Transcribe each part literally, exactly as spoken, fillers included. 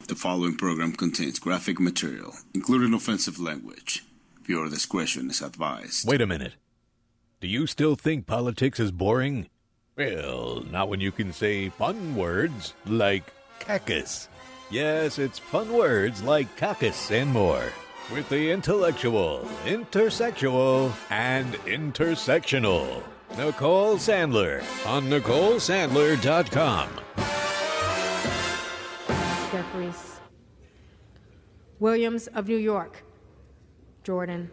The following program contains graphic material, including offensive language. Viewer discretion is advised. Wait a minute. Do you still think politics is boring? Well, not when you can say fun words like caucus. Yes, it's fun words like caucus and more. With the intellectual, intersexual, and intersectional. Nicole Sandler on Nicole Sandler dot com. Jeffries. Williams of New York. Jordan.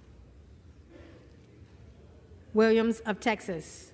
Williams of Texas.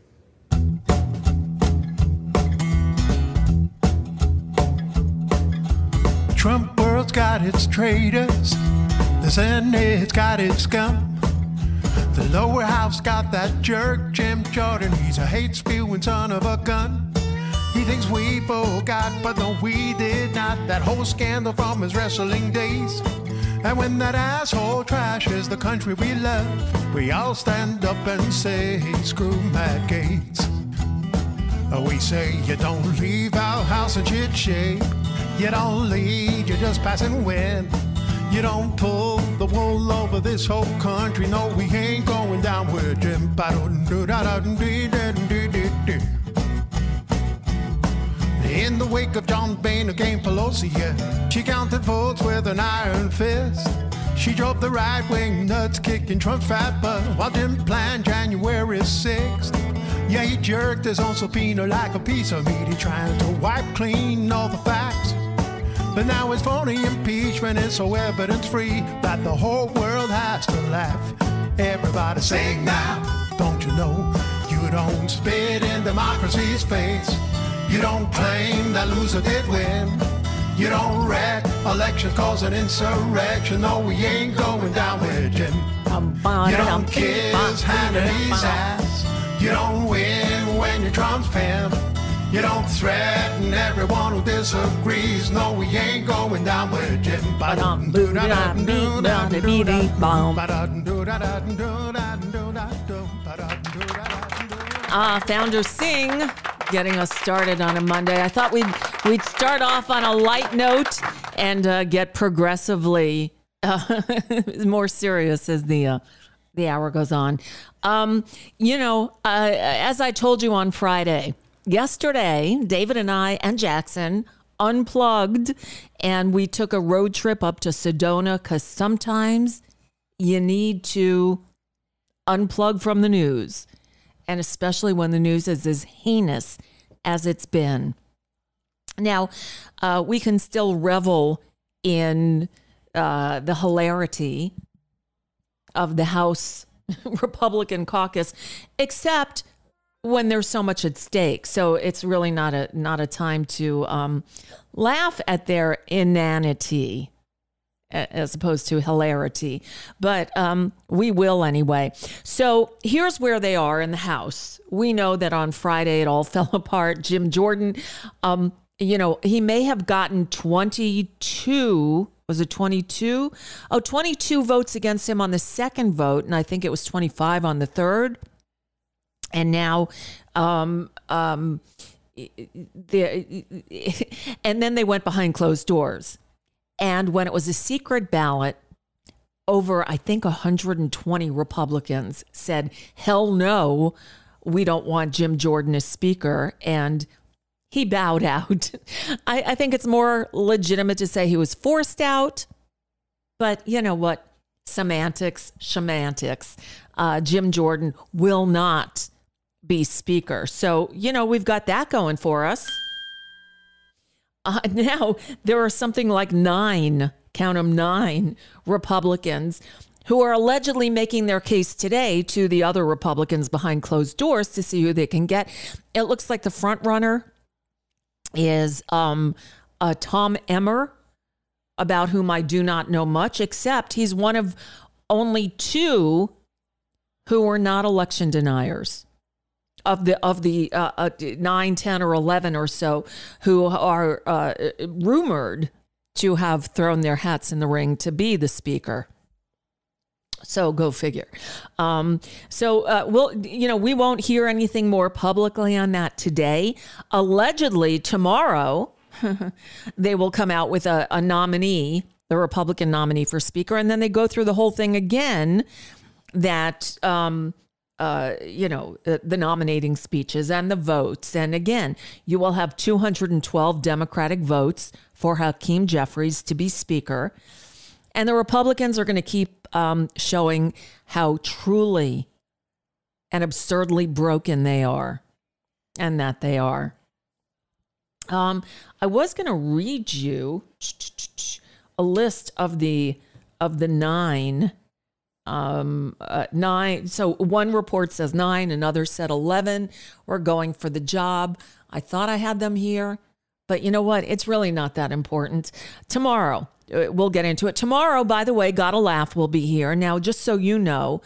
Trump world's got its traitors. The Senate's got its scum. The lower house got that jerk, Jim Jordan. He's a hate-spewing son of a gun. He thinks we forgot, but no, we did not. That whole scandal from his wrestling days. And when that asshole trashes the country we love, we all stand up and say, screw Matt Gaetz. We say, you don't leave our house in shit shape. You don't lead, you just pass and win. You don't pull the wool over this whole country. No, we ain't going down with Jim. In the wake of John Boehner against Pelosi, yeah, she counted votes with an iron fist. She drove the right-wing nuts, kicking Trump's fat butt while Jim planned January sixth. Yeah, he jerked his own subpoena like a piece of meat. He trying to wipe clean all the facts. But now his phony impeachment is so evidence-free that the whole world has to laugh. Everybody sing now, don't you know? You don't spit in democracy's face. You don't claim that loser did win. You don't wreck elections cause an insurrection. No, we ain't going down with Jim. You don't kiss Hannity's ass. You don't win when you're Trump's pimp. You don't threaten everyone who disagrees. No, we ain't going down with Jim. Ah, Founder Singh getting us started on a Monday. I thought we'd we'd start off on a light note and uh, get progressively uh, more serious as the uh, the hour goes on. Um, you know, uh, as I told you on Friday, yesterday, David and I and Jackson unplugged and we took a road trip up to Sedona because sometimes you need to unplug from the news. And especially when the news is as heinous as it's been. Now, uh, we can still revel in uh, the hilarity of the House Republican caucus, except when there's so much at stake. So it's really not a not a time to um, laugh at their inanity, as opposed to hilarity. But um, we will anyway. So here's where they are in the House. We know that on Friday it all fell apart. Jim Jordan, um, you know, he may have gotten twenty-two, was it twenty-two? Oh, twenty-two votes against him on the second vote, and I think it was twenty-five on the third. And now, um, um, the, and then they went behind closed doors. And when it was a secret ballot, over, I think, one hundred twenty Republicans said, hell no, we don't want Jim Jordan as speaker. And he bowed out. I, I think it's more legitimate to say he was forced out. But you know what? Semantics, semantics. Uh, Jim Jordan will not be speaker. So, you know, we've got that going for us. Uh, now, there are something like nine, count them nine, Republicans who are allegedly making their case today to the other Republicans behind closed doors to see who they can get. It looks like the front runner is um, uh, Tom Emmer, about whom I do not know much, except he's one of only two who are not election deniers. Of the of the uh, uh, nine, ten, or eleven or so who are uh, rumored to have thrown their hats in the ring to be the speaker. So go figure. Um, so uh, we'll, you know, we won't hear anything more publicly on that today. Allegedly tomorrow, they will come out with a, a nominee, the Republican nominee for Speaker, and then they go through the whole thing again that, um, uh, you know, the, the nominating speeches and the votes. And again, you will have two hundred twelve Democratic votes for Hakeem Jeffries to be Speaker. And the Republicans are going to keep um, showing how truly and absurdly broken they are, and that they are. Um, I was going to read you a list of the of the nine. Um, uh, nine. So one report says nine, another said eleven. We're going for the job. I thought I had them here, but you know what? It's really not that important. Tomorrow. We'll get into it. Tomorrow, by the way, Gotta Laugh will be here. Now, just so you know,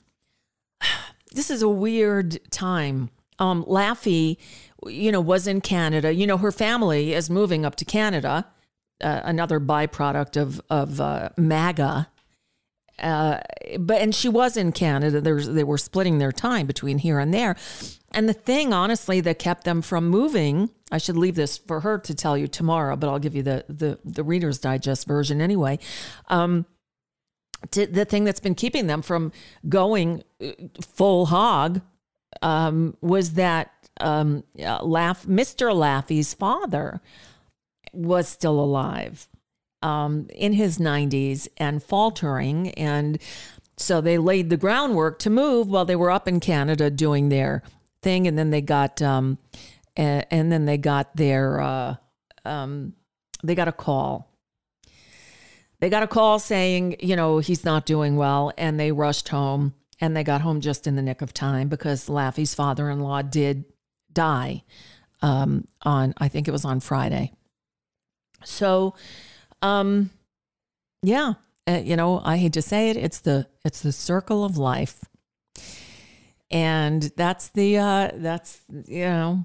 this is a weird time. Um, Laffy, you know, was in Canada. You know, her family is moving up to Canada, uh, another byproduct of, of uh, MAGA. Uh, but and she was in Canada. There's, they were splitting their time between here and there. And the thing, honestly, that kept them from moving, I should leave this for her to tell you tomorrow, but I'll give you the the, the Reader's Digest version anyway. Um, to, the thing that's been keeping them from going full hog um, was that um, Laugh, Mister Laffy's father was still alive um, in his nineties and faltering. And so they laid the groundwork to move while they were up in Canada doing their thing. And then they got, um, and, and then they got their, uh, um, they got a call. They got a call saying, you know, he's not doing well. And they rushed home, and they got home just in the nick of time because Laffy's father-in-law did die um, on, I think it was on Friday. So, um, yeah, uh, you know, I hate to say it. It's the, it's the circle of life. And that's the, uh, that's, you know,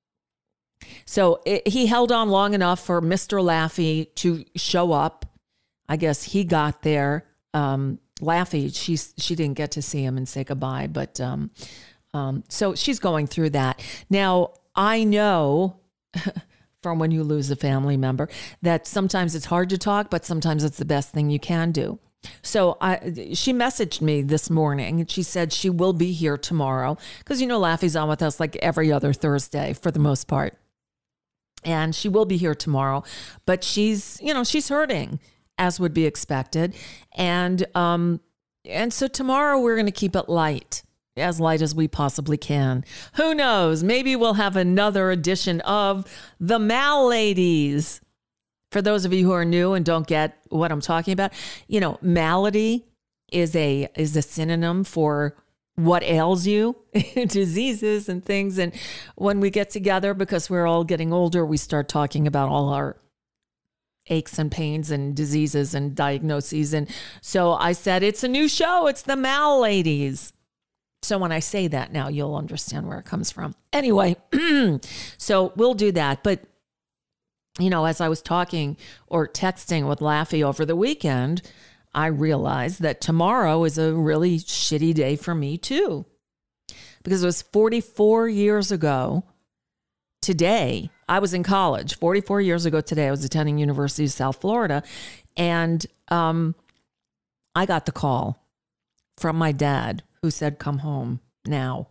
so it, he held on long enough for Mister Laffy to show up. I guess he got there. Um, Laffy, she, she didn't get to see him and say goodbye, but, um, um, so she's going through that. Now, I know from when you lose a family member that sometimes it's hard to talk, but sometimes it's the best thing you can do. So I, she messaged me this morning, and she said she will be here tomorrow because, you know, Laffy's on with us like every other Thursday for the most part. And she will be here tomorrow, but she's, you know, she's hurting, as would be expected. And, um, and so tomorrow we're going to keep it light, as light as we possibly can. Who knows? Maybe we'll have another edition of the Mal Ladies. For those of you who are new and don't get what I'm talking about, you know, malady is a is a synonym for what ails you, diseases and things. And when we get together, because we're all getting older, we start talking about all our aches and pains and diseases and diagnoses. And so I said, it's a new show. It's the Mal Ladies. So when I say that now, you'll understand where it comes from. Anyway, so we'll do that. But you know, as I was talking or texting with Laffy over the weekend, I realized that tomorrow is a really shitty day for me too. Because it was forty-four years ago today, I was in college. forty-four years ago today, I was attending University of South Florida. And um, I got the call from my dad who said, come home now.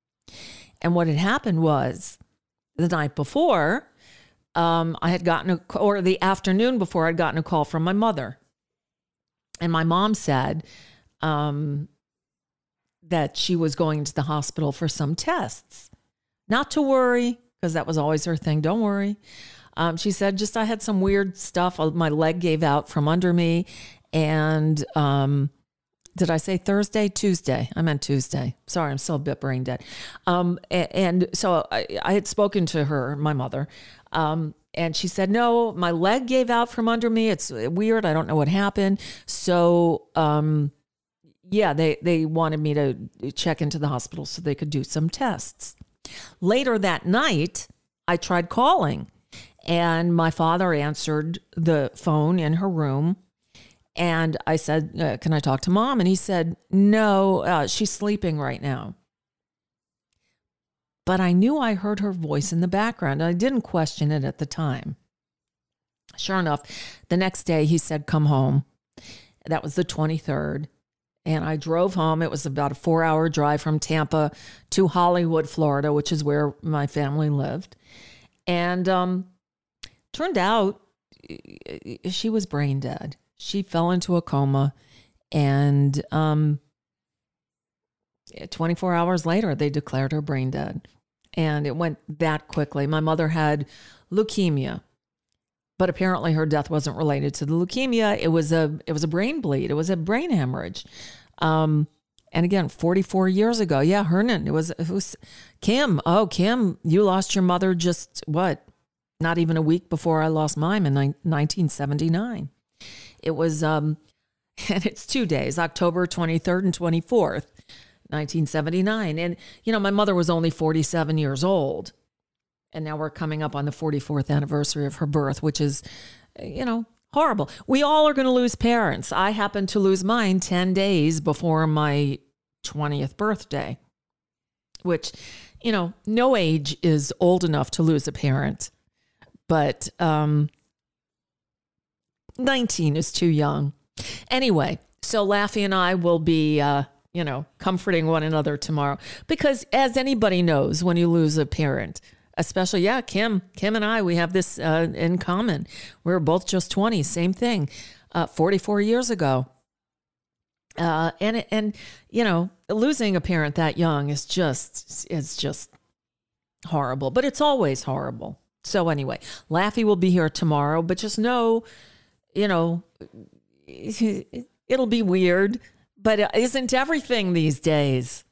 And what had happened was the night before, Um, I had gotten a, or the afternoon before, I'd gotten a call from my mother. And my mom said um, that she was going to the hospital for some tests. Not to worry, because that was always her thing. Don't worry. Um, she said, just I had some weird stuff. My leg gave out from under me. And um, did I say Thursday? Tuesday. I meant Tuesday. Sorry, I'm still a bit brain dead. Um, and, and so I, I had spoken to her, my mother, um, and she said, no, my leg gave out from under me. It's weird. I don't know what happened. So, um, yeah, they, they wanted me to check into the hospital so they could do some tests. Later that night, I tried calling, and my father answered the phone in her room. And I said, uh, can I talk to mom? And he said, no, uh, she's sleeping right now. But I knew I heard her voice in the background. I didn't question it at the time. Sure enough, the next day he said, come home. That was the twenty-third. And I drove home. It was about a four hour drive from Tampa to Hollywood, Florida, which is where my family lived. And um, turned out she was brain dead. She fell into a coma. And um, twenty-four hours later, they declared her brain dead. And it went that quickly. My mother had leukemia. But apparently her death wasn't related to the leukemia. It was a it was a brain bleed. It was a brain hemorrhage. Um, and again, forty-four years ago. Yeah, Hernan. It was, it was Kim. Oh, Kim, you lost your mother just, what, not even a week before I lost mine in nineteen seventy-nine. It was, um, and it's two days, October twenty-third and twenty-fourth, nineteen seventy-nine. And, you know, my mother was only forty-seven years old. And now we're coming up on the forty-fourth anniversary of her birth, which is, you know, horrible. We all are going to lose parents. I happened to lose mine ten days before my twentieth birthday, which, you know, no age is old enough to lose a parent. But um, nineteen is too young. Anyway, so Laffy and I will be, uh, you know, comforting one another tomorrow. Because as anybody knows, when you lose a parent, especially, yeah, Kim, Kim and I, we have this uh, in common. We were both just twenty, same thing, uh, forty-four years ago. Uh, and, and, you know, losing a parent that young is just, it's just horrible, but it's always horrible. So anyway, Laffy will be here tomorrow, but just know, you know, it'll be weird, but isn't everything these days?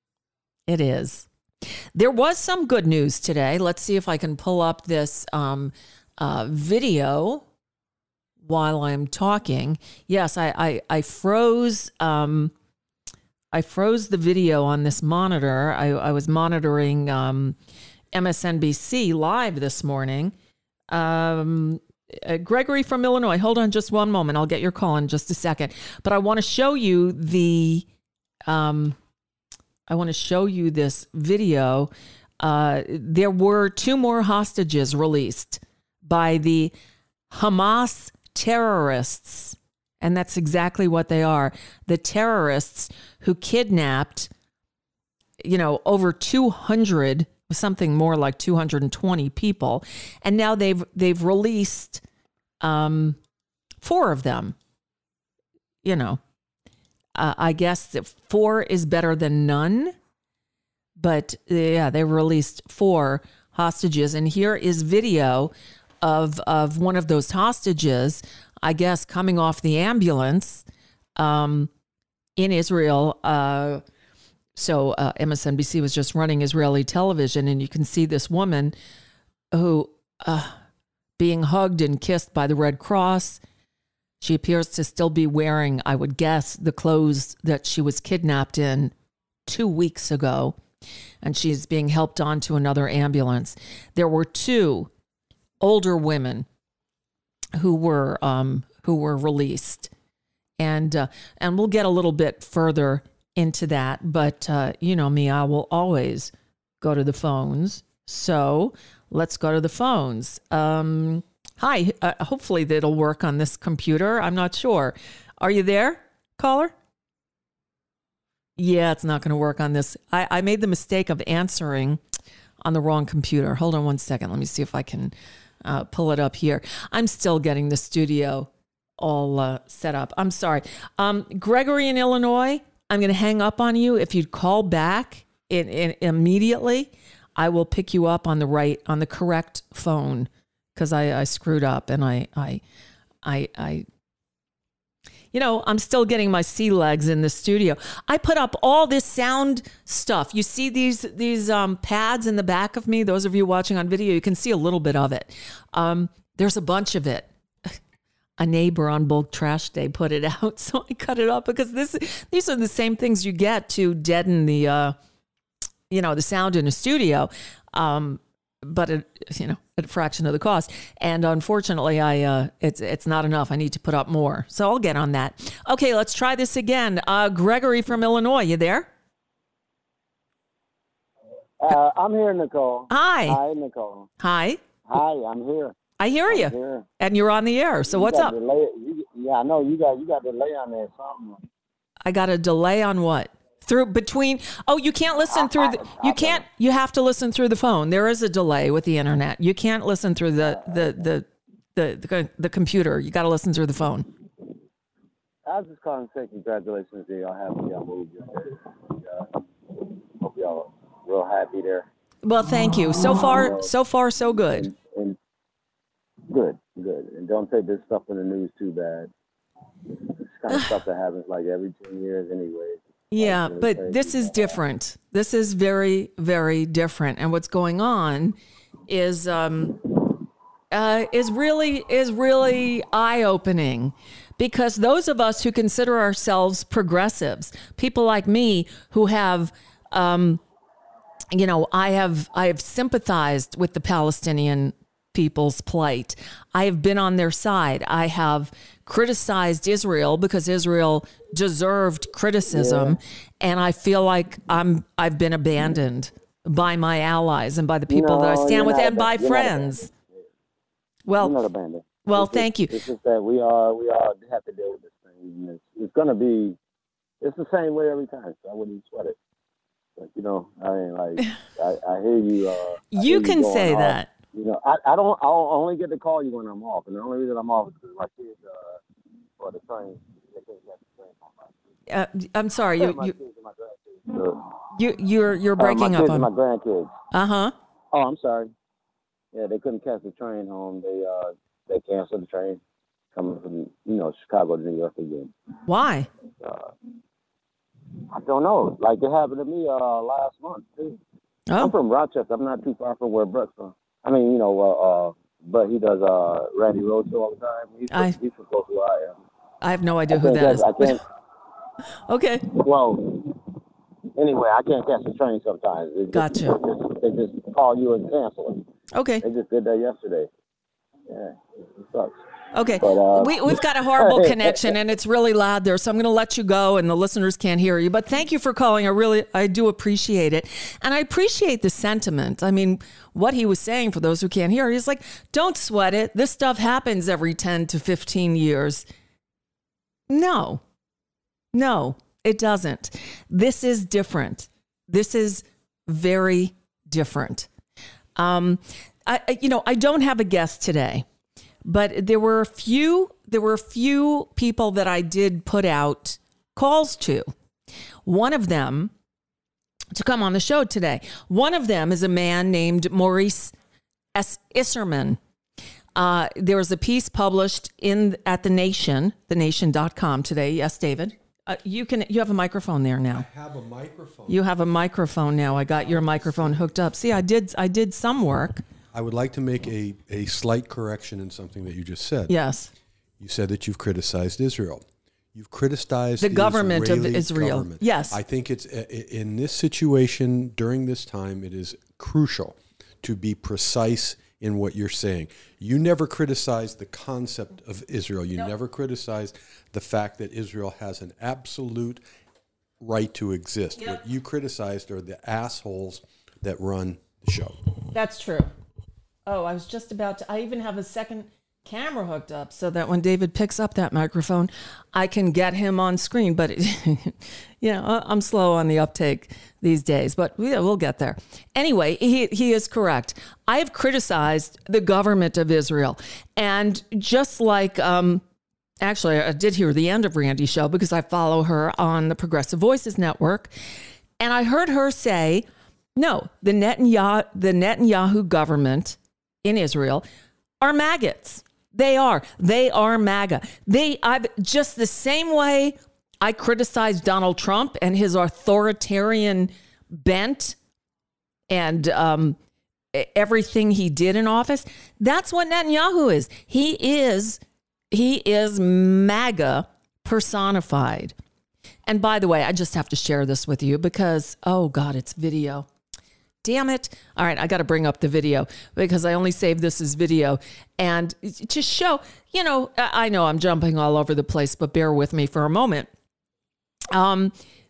It is. There was some good news today. Let's see if I can pull up this um, uh, video while I'm talking. Yes, I I, I froze. Um, I froze the video on this monitor. I, I was monitoring um, M S N B C live this morning. Um, uh, Gregory from Illinois. Hold on, just one moment. I'll get your call in just a second. But I want to show you the. Um, I want to show you this video. Uh, there were two more hostages released by the Hamas terrorists. And that's exactly what they are. The terrorists who kidnapped, you know, over two hundred, something more like two hundred twenty people. And now they've, they've released um, four of them, you know. Uh, I guess that four is better than none, but yeah, they released four hostages. And here is video of, of one of those hostages, I guess, coming off the ambulance um, in Israel. Uh, so uh, M S N B C was just running Israeli television, and you can see this woman who uh, being hugged and kissed by the Red Cross. She appears to still be wearing, I would guess, the clothes that she was kidnapped in two weeks ago. And she's being helped onto another ambulance. There were two older women who were um, who were released. And uh, and we'll get a little bit further into that. But uh, you know me, I will always go to the phones. So let's go to the phones. Um Hi, uh, hopefully that'll work on this computer. I'm not sure. Are you there, caller? Yeah, it's not going to work on this. I, I made the mistake of answering on the wrong computer. Hold on one second. Let me see if I can uh, pull it up here. I'm still getting the studio all uh, set up. I'm sorry. Um, Gregory in Illinois, I'm going to hang up on you. If you'd call back in, in, immediately, I will pick you up on the right, on the correct phone. Because I, I screwed up and I, I, I, I, you know, I'm still getting my sea legs in the studio. I put up all this sound stuff. You see these these um, pads in the back of me? Those of you watching on video, you can see a little bit of it. Um, there's a bunch of it. A neighbor on Bulk Trash Day put it out, so I cut it up because this these are the same things you get to deaden the, uh, you know, the sound in a studio. Um, but it, you know, at a fraction of the cost. And unfortunately, I uh, it's it's not enough. I need to put up more. So I'll get on that. Okay, let's try this again. Uh, Gregory from Illinois, you there? Uh, I'm here, Nicole. Hi. Hi, Nicole. Hi. Hi, I'm here. I hear you. Yeah. And you're on the air. So You what's got up? delay- you- Yeah, I know you got you got delay on there something. I got a delay on what? Through between oh you can't listen through the you can't you have to listen through the phone. There is a delay with the internet. You can't listen through the the the the, the, the computer. You got to listen through the phone. I was just calling to say congratulations to y'all. Happy y'all moved yesterday. Yeah. Hope y'all real happy there. Well, thank you. So far so far so good. And, and good, good. And don't take this stuff in the news too bad. It's kind of stuff that happens like every ten years anyway. Yeah, but this is different. This is very, very different. And what's going on is um, uh, is really is really eye-opening, because those of us who consider ourselves progressives, people like me who have, um, you know, I have I have sympathized with the Palestinian people's plight. I have been on their side. I have criticized Israel because Israel deserved criticism, yeah. and I feel like I'm I've been abandoned by my allies and by the people no, that I stand with, and by you're friends. Well, you're not abandoned. Well, it's thank just, you. It's just that we are we are have to deal with this thing. It's, it's going to be it's the same way every time. So I wouldn't sweat it. But you know, I mean, like I, I hear you. Uh, you can you say off. that. You know, I, I don't. I'll only get to call you when I'm off, and the only reason I'm off is because my kids uh, for the train. They can't get the train on my Uh, I'm sorry. You my you kids and my grandkids. So, you you're you're breaking uh, my up kids on and my grandkids. Uh huh. Oh, I'm sorry. Yeah, they couldn't catch the train home. They uh they canceled the train coming from you know Chicago to New York again. Why? Uh, I don't know. Like it happened to me uh last month too. Oh. I'm from Rochester. I'm not too far from where Brooks from. I mean, you know, uh, uh but he does uh Randy Roadshow all the time. He's from, I, he's from close to where I am. I have no idea I who that catch, is. I can't. Okay. Well, anyway, I can't catch the train sometimes. They just, Gotcha. They just, they just call you and cancel it. Okay. They just did that yesterday. Yeah, it sucks. Okay, but, uh, we, we've got a horrible connection and it's really loud there, so I'm going to let you go and the listeners can't hear you. But thank you for calling. I really, I do appreciate it. And I appreciate the sentiment. I mean, what he was saying, for those who can't hear, he's like, don't sweat it. This stuff happens every ten to fifteen years. No, no, it doesn't. This is different. This is very different. Um, I, you know, I don't have a guest today. But there were a few, there were a few people that I did put out calls to. One of them to come on the show today. One of them is a man named Maurice S. Isserman. Uh, there was a piece published in at The Nation, the nation dot com today. Yes, David. Uh, you can. You have a microphone there now. I have a microphone. You have a microphone now. I got your microphone hooked up. See, I did. I did some work. I would like to make a, a slight correction in something that you just said. Yes. You said that you've criticized Israel. You've criticized the government Israeli of Israel. Government. Yes. I think it's in this situation during this time, it is crucial to be precise in what you're saying. You never criticized the concept of Israel. You no. never criticized the fact that Israel has an absolute right to exist. Yep. What you criticized are the assholes that run the show. That's true. Oh, I was just about to, I even have a second camera hooked up so that when David picks up that microphone, I can get him on screen. But, it, you know, I'm slow on the uptake these days, but yeah, we'll get there. Anyway, he, he is correct. I have criticized the government of Israel. And just like, um, actually, I did hear the end of Randy's show because I follow her on the Progressive Voices Network. And I heard her say, no, the Netanyahu, the Netanyahu government in Israel are maggots. They are. They are MAGA. They, I've just the same way I criticized Donald Trump and his authoritarian bent and um, everything he did in office. That's what Netanyahu is. He is, he is MAGA personified. And by the way, I just have to share this with you because, oh God, it's video. Damn it. All right, I got to bring up the video because I only saved this as video. And to show, you know, I know I'm jumping all over the place, but bear with me for a moment. Um,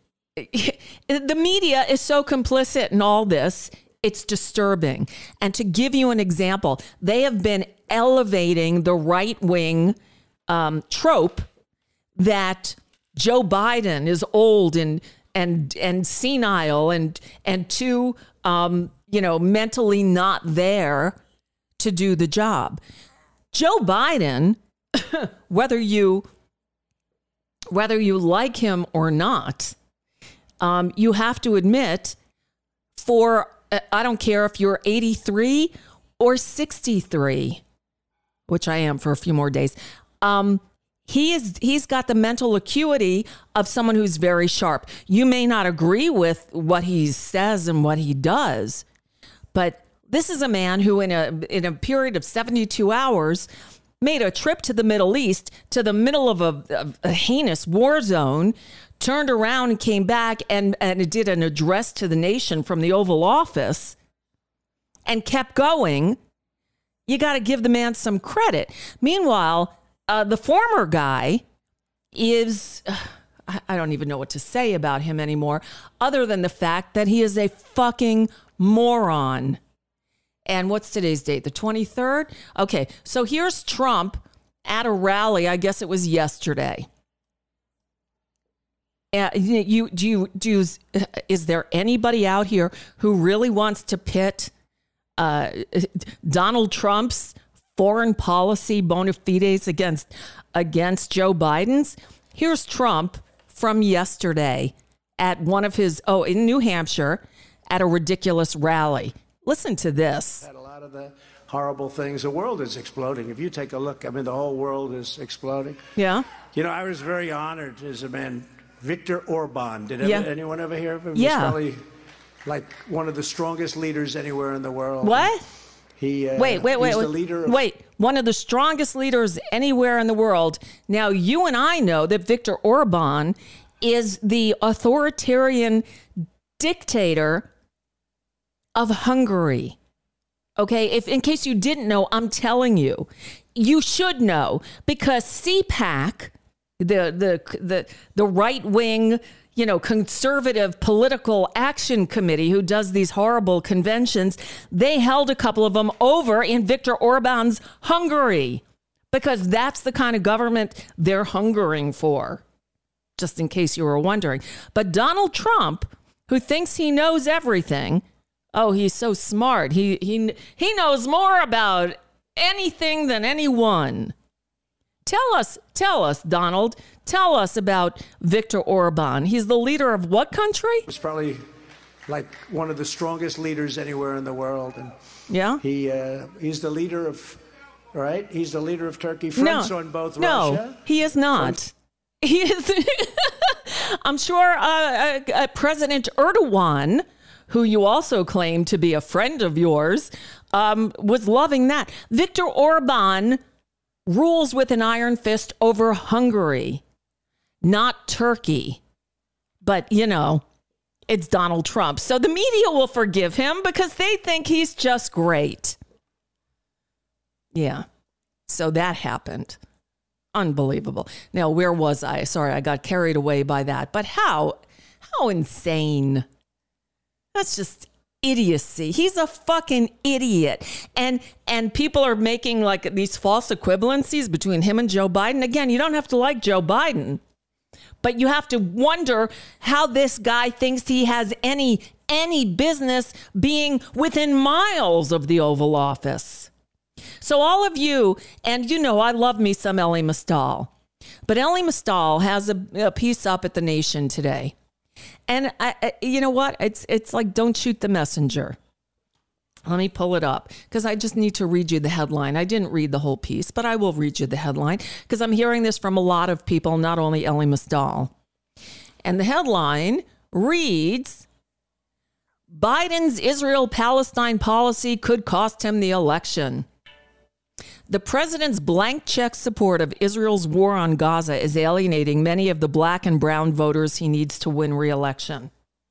the media is so complicit in all this, it's disturbing. And to give you an example, they have been elevating the right wing um, trope that Joe Biden is old and and and senile and and too um, you know mentally not there to do the job. Joe Biden, whether you whether you like him or not, um, you have to admit, for I don't care if you're eighty-three or sixty-three, which I am for a few more days. Um, he is he's got the mental acuity of someone who's very sharp. You may not agree with what he says and what he does, but this is a man who in a in a period of seventy-two hours made a trip to the Middle East, to the middle of a, of a heinous war zone, turned around and came back and, and did an address to the nation from the Oval Office and kept going. You got to give the man some credit. Meanwhile, uh, the former guy is, uh, I, I don't even know what to say about him anymore, other than the fact that he is a fucking moron. And what's today's date? The twenty-third? Okay, so here's Trump at a rally. I guess it was yesterday. Uh, you, do you, do you, is there anybody out here who really wants to pit uh, Donald Trump's foreign policy bona fides against, against Joe Biden's? Here's Trump from yesterday at one of his, oh, in New Hampshire at a ridiculous rally. Listen to this. Had a lot of the horrible things. The world is exploding. If you take a look, I mean, the whole world is exploding. Yeah. You know, I was very honored as a man. Viktor Orban. Did yeah. ever, anyone ever hear of him? Yeah. He's probably like one of the strongest leaders anywhere in the world. What? He uh, wait, wait, wait, he's wait. the leader of- wait. One of the strongest leaders anywhere in the world. Now, you and I know that Viktor Orban is the authoritarian dictator of Hungary. Okay, if in case you didn't know, I'm telling you, you should know, because C PAC, the the the the right wing, you know, conservative political action committee who does these horrible conventions, they held a couple of them over in Viktor Orban's Hungary, because that's the kind of government they're hungering for. Just in case you were wondering. But Donald Trump, who thinks he knows everything, oh, he's so smart. He he he knows more about anything than anyone. Tell us, tell us, Donald, tell us about Viktor Orban. He's the leader of what country? He's probably like one of the strongest leaders anywhere in the world. And yeah, he uh, he's the leader of, right? He's the leader of Turkey. Friends no, on both no, Russia. he is not. Friends. He is. I'm sure uh, uh, uh, President Erdogan, who you also claim to be a friend of yours, um, was loving that. Viktor Orban rules with an iron fist over Hungary, not Turkey. But, you know, it's Donald Trump. So the media will forgive him because they think he's just great. Yeah. So that happened. Unbelievable. Now, where was I? Sorry, I got carried away by that. But how, how insane. That's just idiocy. He's a fucking idiot. And and people are making like these false equivalencies between him and Joe Biden. Again, you don't have to like Joe Biden, but you have to wonder how this guy thinks he has any any business being within miles of the Oval Office. So all of you, and you know I love me some Elie Mystal, but Elie Mystal has a, a piece up at The Nation today. And I, I, you know what? It's it's like, don't shoot the messenger. Let me pull it up because I just need to read you the headline. I didn't read the whole piece, but I will read you the headline because I'm hearing this from a lot of people, not only Elie Mystal. And the headline reads, Biden's Israel-Palestine policy could cost him the election. The president's blank check support of Israel's war on Gaza is alienating many of the black and brown voters he needs to win re-election.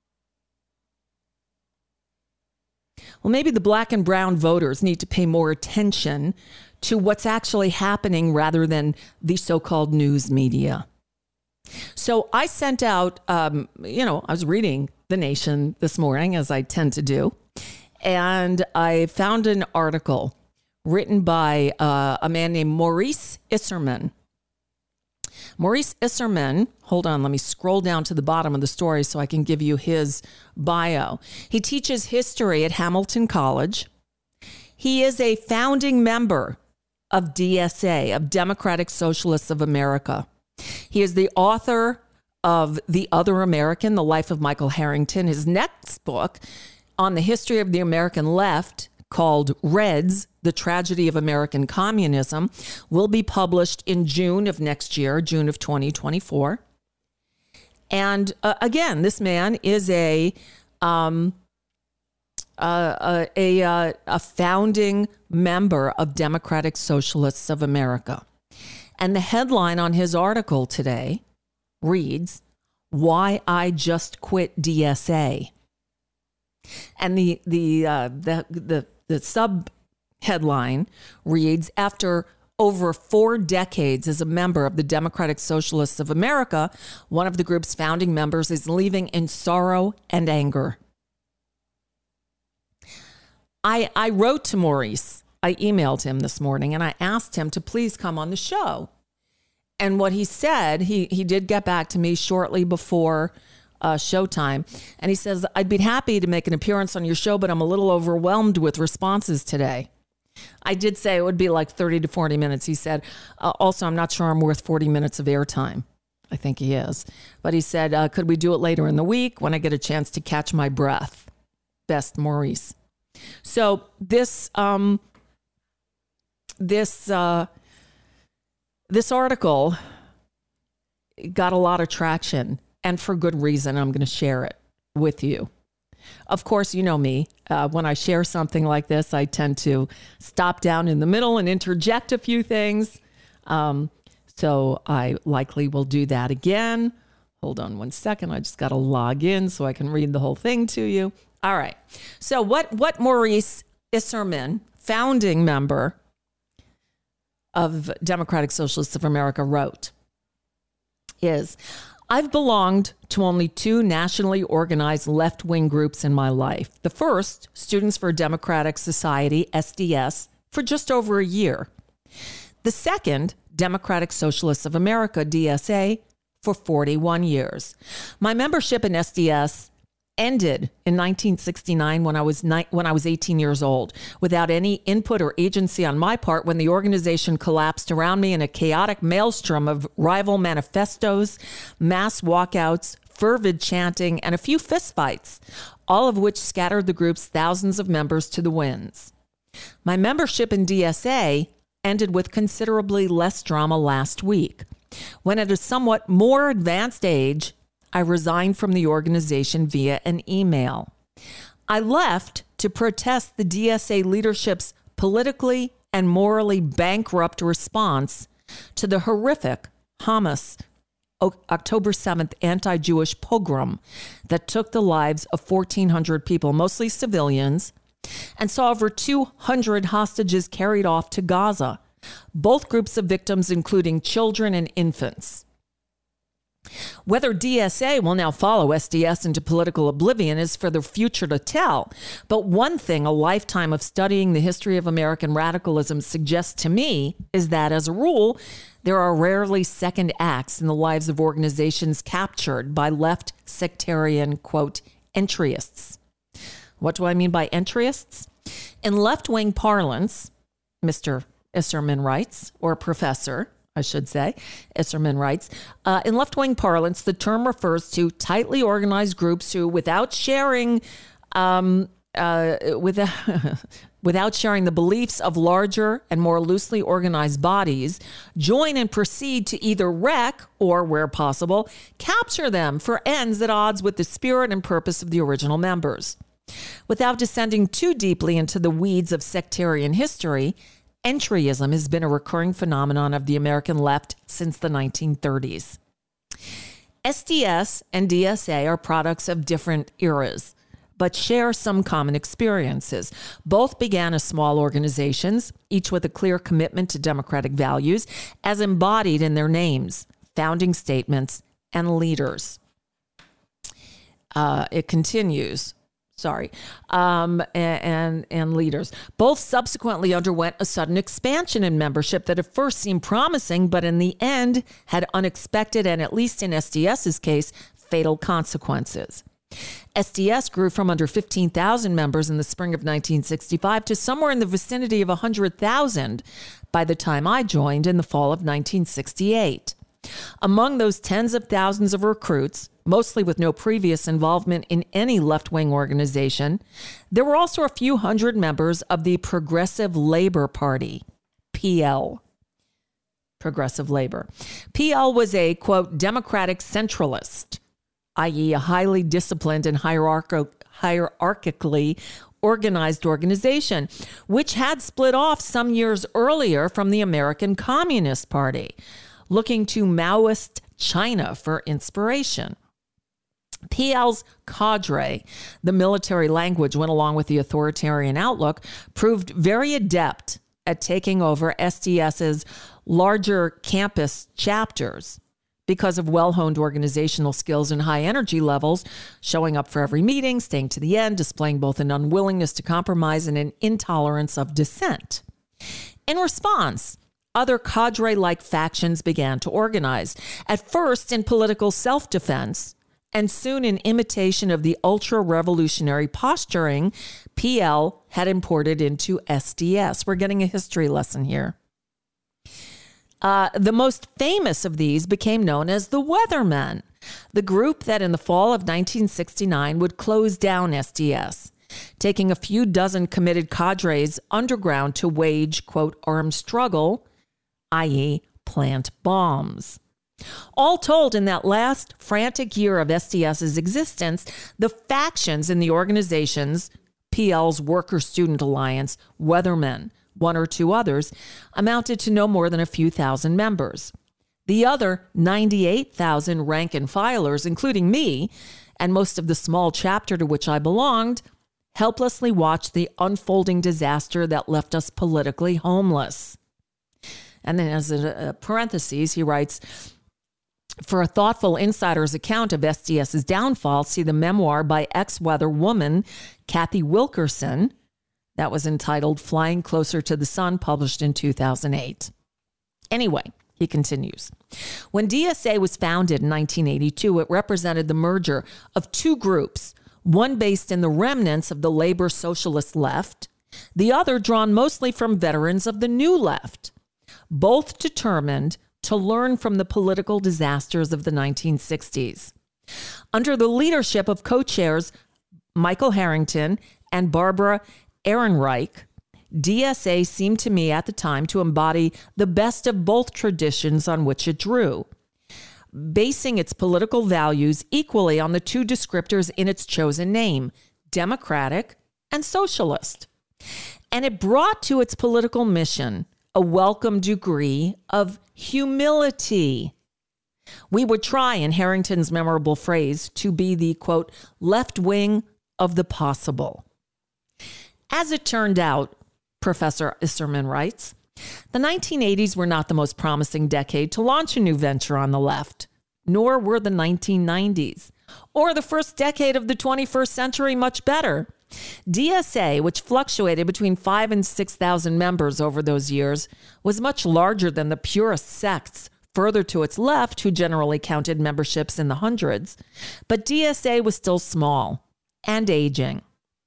Well, maybe the black and brown voters need to pay more attention to what's actually happening rather than the so-called news media. So I sent out, um, you know, I was reading The Nation this morning, as I tend to do, and I found an article written by uh, a man named Maurice Isserman. Maurice Isserman, hold on, let me scroll down to the bottom of the story so I can give you his bio. He teaches history at Hamilton College. He is a founding member of D S A, of Democratic Socialists of America. He is the author of The Other American, The Life of Michael Harrington. His next book on the history of the American left, called Reds, The Tragedy of American Communism, will be published in June of next year, June of twenty twenty-four. And uh, again, this man is a um, uh, a, a, a founding member of Democratic Socialists of America. And the headline on his article today reads, "Why I Just Quit D S A." And the the uh, the the the sub headline reads, "After over four decades as a member of the Democratic Socialists of America, one of the group's founding members is leaving in sorrow and anger." I I wrote to Maurice. I emailed him this morning and I asked him to please come on the show. And what he said, he he did get back to me shortly before Uh, showtime. And he says, "I'd be happy to make an appearance on your show, but I'm a little overwhelmed with responses today." I did say it would be like thirty to forty minutes. He said, uh, also, I'm not sure I'm worth forty minutes of airtime. I think he is. But he said, uh, could we do it later in the week when I get a chance to catch my breath? Best, Maurice. So this, um, this, uh, this article got a lot of traction. And for good reason. I'm going to share it with you. Of course, you know me. Uh, when I share something like this, I tend to stop down in the middle and interject a few things. Um, so I likely will do that again. Hold on one second. I just got to log in so I can read the whole thing to you. All right. So what, what Maurice Isserman, founding member of Democratic Socialists of America, wrote is, "I've belonged to only two nationally organized left-wing groups in my life. The first, Students for a Democratic Society, S D S, for just over a year. The second, Democratic Socialists of America, D S A, for forty-one years. My membership in S D S ended in nineteen sixty-nine when I was ni- when I was eighteen years old, without any input or agency on my part, when the organization collapsed around me in a chaotic maelstrom of rival manifestos, mass walkouts, fervid chanting, and a few fistfights, all of which scattered the group's thousands of members to the winds. My membership in D S A ended with considerably less drama last week, when at a somewhat more advanced age, I resigned from the organization via an email. I left to protest the D S A leadership's politically and morally bankrupt response to the horrific Hamas October seventh anti-Jewish pogrom that took the lives of fourteen hundred people, mostly civilians, and saw over two hundred hostages carried off to Gaza, both groups of victims including children and infants. Whether D S A will now follow S D S into political oblivion is for the future to tell. But one thing a lifetime of studying the history of American radicalism suggests to me is that, as a rule, there are rarely second acts in the lives of organizations captured by left sectarian, quote, entryists. What do I mean by entryists? In left-wing parlance, Mister Isserman writes, or professor, I should say, Isserman writes, uh, in left-wing parlance, the term refers to tightly organized groups who, without sharing, um, uh, without, without sharing the beliefs of larger and more loosely organized bodies, join and proceed to either wreck or, where possible, capture them for ends at odds with the spirit and purpose of the original members. Without descending too deeply into the weeds of sectarian history, entryism has been a recurring phenomenon of the American left since the nineteen thirties. S D S and D S A are products of different eras, but share some common experiences. Both began as small organizations, each with a clear commitment to democratic values, as embodied in their names, founding statements, and leaders. Uh, it continues. sorry, um, and, and, and leaders. Both subsequently underwent a sudden expansion in membership that at first seemed promising, but in the end had unexpected and, at least in SDS's case, fatal consequences. S D S grew from under fifteen thousand members in the spring of nineteen sixty-five to somewhere in the vicinity of one hundred thousand by the time I joined in the fall of nineteen sixty-eight. Among those tens of thousands of recruits, mostly with no previous involvement in any left-wing organization, there were also a few hundred members of the Progressive Labor Party, P L. Progressive Labor. P L was a, quote, democratic centralist, that is a highly disciplined and hierarchical, hierarchically organized organization, which had split off some years earlier from the American Communist Party, looking to Maoist China for inspiration. P L's cadre, the military language went along with the authoritarian outlook, proved very adept at taking over SDS's larger campus chapters because of well-honed organizational skills and high energy levels, showing up for every meeting, staying to the end, displaying both an unwillingness to compromise and an intolerance of dissent. In response, other cadre-like factions began to organize, at first in political self-defense, and soon in imitation of the ultra-revolutionary posturing P L had imported into S D S. We're getting a history lesson here. Uh, the most famous of these became known as the Weathermen, the group that in the fall of nineteen sixty-nine would close down S D S, taking a few dozen committed cadres underground to wage, quote, armed struggle, that is plant bombs. All told, in that last frantic year of SDS's existence, the factions in the organizations, P L's Worker-Student Alliance, Weathermen, one or two others, amounted to no more than a few thousand members. The other ninety-eight thousand rank and filers, including me, and most of the small chapter to which I belonged, helplessly watched the unfolding disaster that left us politically homeless. And then as a, a parentheses, he writes, for a thoughtful insider's account of SDS's downfall, see the memoir by ex-weather woman Kathy Wilkerson that was entitled Flying Closer to the Sun, published in two thousand eight. Anyway, he continues. When D S A was founded in nineteen eighty-two, it represented the merger of two groups, one based in the remnants of the labor socialist left, the other drawn mostly from veterans of the new left, both determined to learn from the political disasters of the nineteen sixties. Under the leadership of co-chairs Michael Harrington and Barbara Ehrenreich, D S A seemed to me at the time to embody the best of both traditions on which it drew, basing its political values equally on the two descriptors in its chosen name, democratic and socialist. And it brought to its political mission a welcome degree of humility. We would try, in Harrington's memorable phrase, to be the, quote, left wing of the possible. As it turned out, Professor Isserman writes, the nineteen eighties were not the most promising decade to launch a new venture on the left, nor were the nineteen nineties, or the first decade of the twenty-first century much better. D S A, which fluctuated between five and six thousand members over those years, was much larger than the purist sects further to its left, who generally counted memberships in the hundreds. But D S A was still small and aging.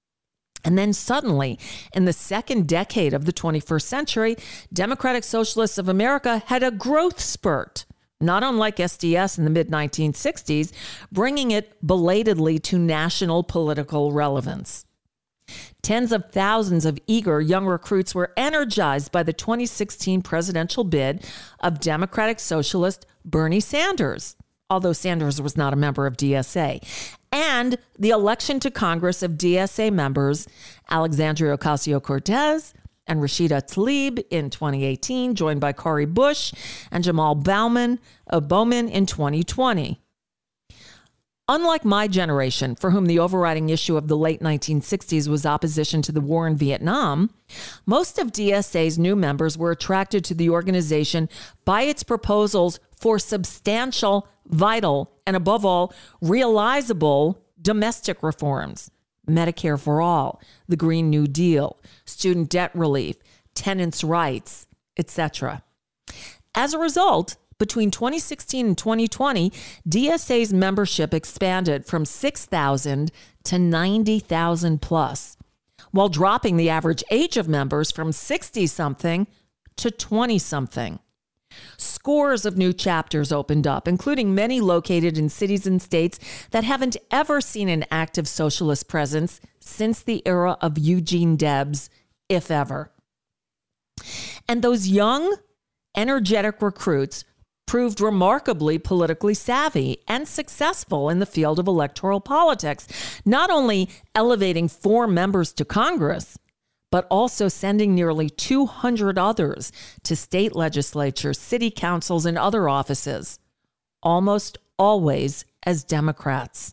And then suddenly, in the second decade of the twenty-first century, Democratic Socialists of America had a growth spurt, not unlike S D S in the mid nineteen sixties, bringing it belatedly to national political relevance. Tens of thousands of eager young recruits were energized by the twenty sixteen presidential bid of Democratic Socialist Bernie Sanders, although Sanders was not a member of D S A, and the election to Congress of D S A members Alexandria Ocasio-Cortez and Rashida Tlaib in twenty eighteen, joined by Cori Bush and Jamal Bowman, uh, Bowman in twenty twenty. Unlike my generation, for whom the overriding issue of the late nineteen sixties was opposition to the war in Vietnam, most of D S A's new members were attracted to the organization by its proposals for substantial, vital, and above all, realizable domestic reforms, Medicare for all, the Green New Deal, student debt relief, tenants' rights, et cetera. As a result, between twenty sixteen and twenty twenty, D S A's membership expanded from six thousand to ninety thousand plus, while dropping the average age of members from sixty-something to twenty-something. Scores of new chapters opened up, including many located in cities and states that haven't ever seen an active socialist presence since the era of Eugene Debs, if ever. And those young, energetic recruits proved remarkably politically savvy and successful in the field of electoral politics, not only elevating four members to Congress, but also sending nearly two hundred others to state legislatures, city councils, and other offices, almost always as Democrats.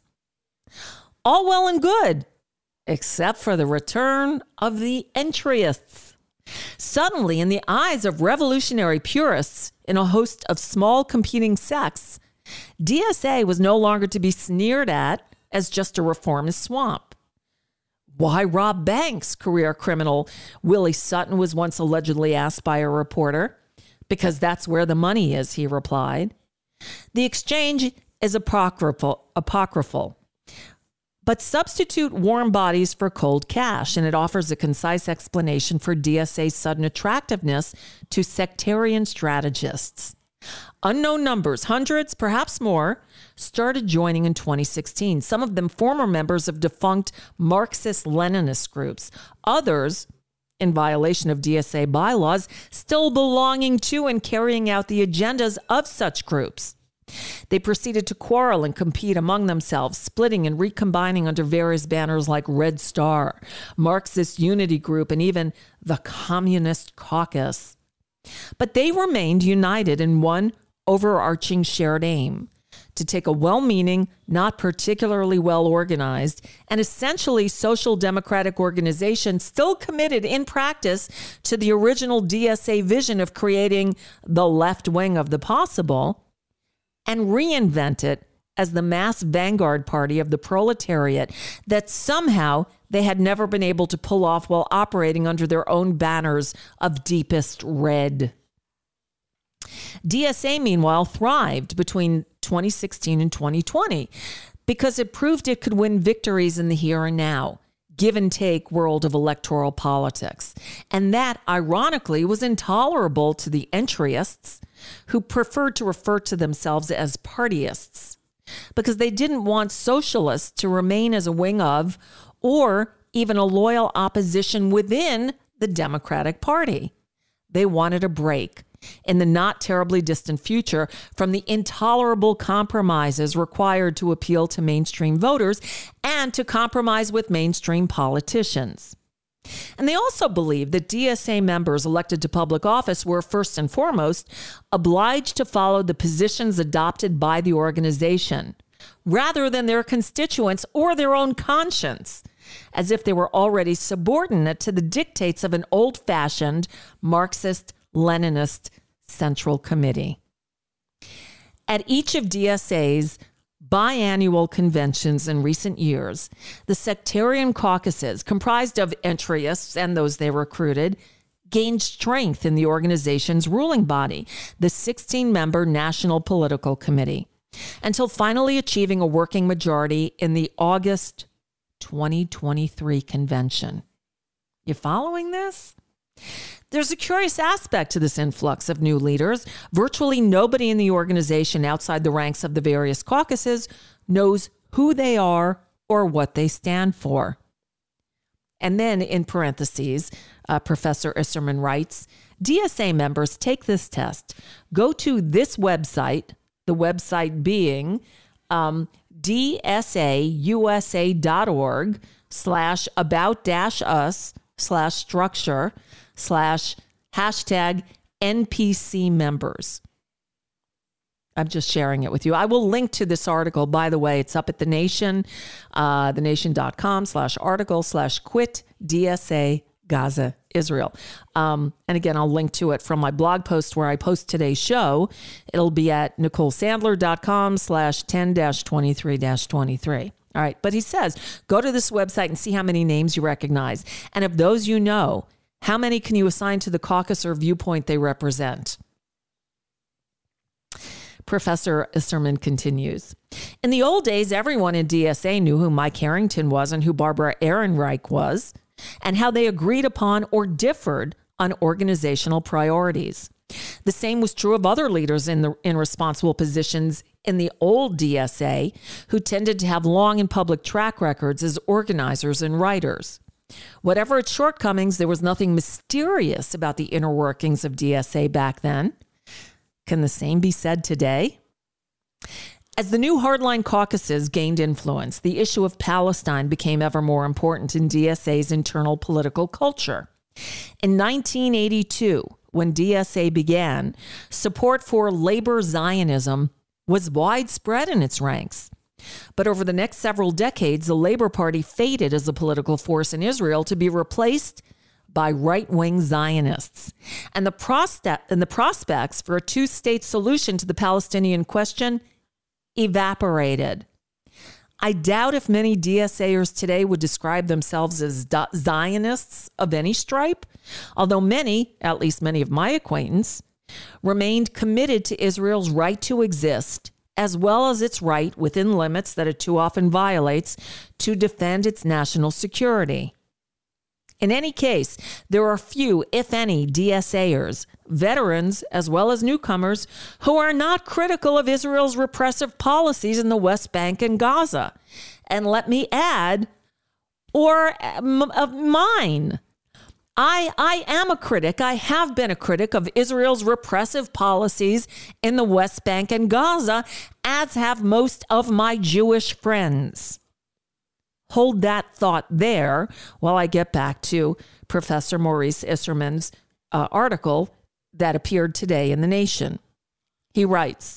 All well and good, except for the return of the entryists. Suddenly, in the eyes of revolutionary purists in a host of small competing sects, D S A was no longer to be sneered at as just a reformist swamp. Why rob banks? Career criminal Willie Sutton was once allegedly asked by a reporter. Because that's where the money is, he replied. The exchange is apocryphal, apocryphal. But substitute warm bodies for cold cash, and it offers a concise explanation for D S A's sudden attractiveness to sectarian strategists. Unknown numbers, hundreds, perhaps more, started joining in twenty sixteen, some of them former members of defunct Marxist-Leninist groups, others, in violation of D S A bylaws, still belonging to and carrying out the agendas of such groups. They proceeded to quarrel and compete among themselves, splitting and recombining under various banners like Red Star, Marxist Unity Group, and even the Communist Caucus. But they remained united in one overarching shared aim: to take a well-meaning, not particularly well-organized, and essentially social democratic organization still committed in practice to the original D S A vision of creating the left wing of the possible, and reinvent it as the mass vanguard party of the proletariat that somehow they had never been able to pull off while operating under their own banners of deepest red. D S A, meanwhile, thrived between twenty sixteen and twenty twenty because it proved it could win victories in the here and now, give and take world of electoral politics. And that, ironically, was intolerable to the entryists, who preferred to refer to themselves as partyists, because they didn't want socialists to remain as a wing of, or even a loyal opposition within, the Democratic Party. They wanted a break in the not terribly distant future from the intolerable compromises required to appeal to mainstream voters and to compromise with mainstream politicians. And they also believed that D S A members elected to public office were, first and foremost, obliged to follow the positions adopted by the organization, rather than their constituents or their own conscience, as if they were already subordinate to the dictates of an old-fashioned Marxist-Leninist Central Committee. At each of D S A's biannual conventions in recent years, the sectarian caucuses, comprised of entryists and those they recruited, gained strength in the organization's ruling body, the sixteen-member National Political Committee, until finally achieving a working majority in the August twenty twenty-three convention. You following this? There's a curious aspect to this influx of new leaders. Virtually nobody in the organization outside the ranks of the various caucuses knows who they are or what they stand for. And then, in parentheses, uh, Professor Isserman writes, D S A members take this test. Go to this website, the website being um, dsausa.org slash about dash us slash structure slash hashtag N P C members. I'm just sharing it with you. I will link to this article. By the way, it's up at The Nation, uh, thenation.com slash article slash quit D S A Gaza Israel. Um, and again, I'll link to it from my blog post where I post today's show. It'll be at nicolesandler.com slash 10 dash 23 dash 23. All right. But he says, go to this website and see how many names you recognize. And of those you know, how many can you assign to the caucus or viewpoint they represent? Professor Isserman continues. In the old days, everyone in D S A knew who Mike Harrington was and who Barbara Ehrenreich was, and how they agreed upon or differed on organizational priorities. The same was true of other leaders in the in responsible positions in the old D S A, who tended to have long and public track records as organizers and writers. Whatever its shortcomings, there was nothing mysterious about the inner workings of D S A back then. Can the same be said today? As the new hardline caucuses gained influence, the issue of Palestine became ever more important in D S A's internal political culture. In nineteen eighty-two, when D S A began, support for labor Zionism was widespread in its ranks. But over the next several decades, the Labor Party faded as a political force in Israel to be replaced by right-wing Zionists. And the, prospe- and the prospects for a two-state solution to the Palestinian question evaporated. I doubt if many DSAers today would describe themselves as Zionists of any stripe, although many, at least many of my acquaintance, remained committed to Israel's right to exist, as well as its right, within limits that it too often violates, to defend its national security. In any case, there are few, if any, DSAers, veterans as well as newcomers, who are not critical of Israel's repressive policies in the West Bank and Gaza. And let me add, or of mine. I, I am a critic. I have been a critic of Israel's repressive policies in the West Bank and Gaza, as have most of my Jewish friends. Hold that thought there while I get back to Professor Maurice Isserman's uh, article that appeared today in The Nation. He writes,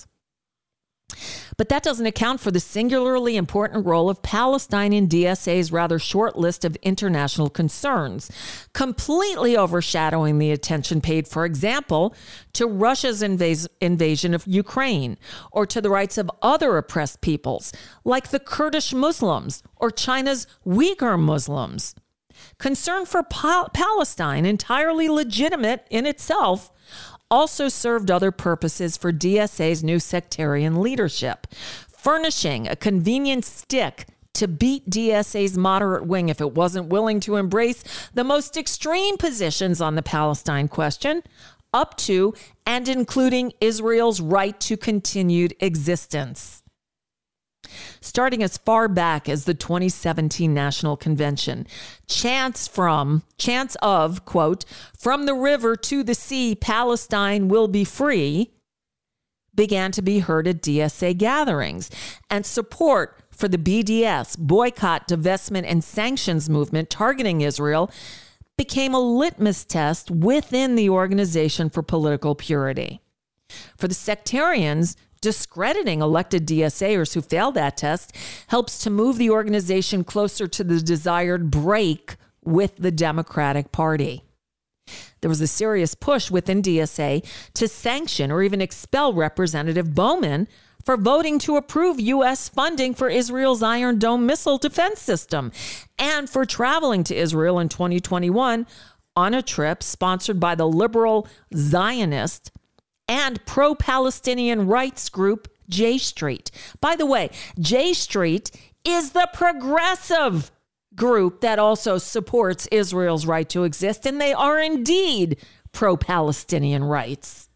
but that doesn't account for the singularly important role of Palestine in D S A's rather short list of international concerns, completely overshadowing the attention paid, for example, to Russia's invas- invasion of Ukraine, or to the rights of other oppressed peoples, like the Kurdish Muslims or China's Uyghur Muslims. Concern for pa- Palestine, entirely legitimate in itself, also served other purposes for D S A's new sectarian leadership, furnishing a convenient stick to beat D S A's moderate wing if it wasn't willing to embrace the most extreme positions on the Palestine question, up to and including Israel's right to continued existence. Starting as far back as the twenty seventeen National Convention, chants from, chants of, quote, from the river to the sea, Palestine will be free, began to be heard at D S A gatherings, and support for the B D S, boycott, divestment, and sanctions movement targeting Israel became a litmus test within the Organization for Political Purity. For the sectarians, discrediting elected DSAers who failed that test helps to move the organization closer to the desired break with the Democratic Party. There was a serious push within D S A to sanction or even expel Representative Bowman for voting to approve U S funding for Israel's Iron Dome missile defense system and for traveling to Israel in twenty twenty-one on a trip sponsored by the liberal Zionist and pro-Palestinian rights group J Street. By the way, J Street is the progressive group that also supports Israel's right to exist, and they are indeed pro-Palestinian rights.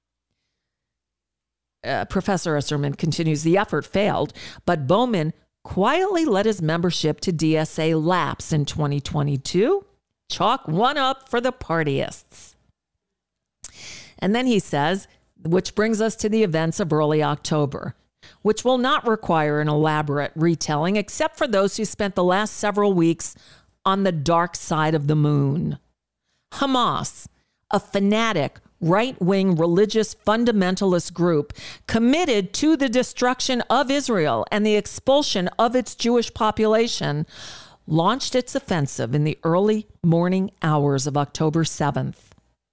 Uh, Professor Isserman continues, the effort failed, but Bowman quietly let his membership to D S A lapse in twenty twenty-two. Chalk one up for the partyists. And then he says, which brings us to the events of early October, which will not require an elaborate retelling except for those who spent the last several weeks on the dark side of the moon. Hamas, a fanatic, right-wing religious fundamentalist group committed to the destruction of Israel and the expulsion of its Jewish population, launched its offensive in the early morning hours of October seventh.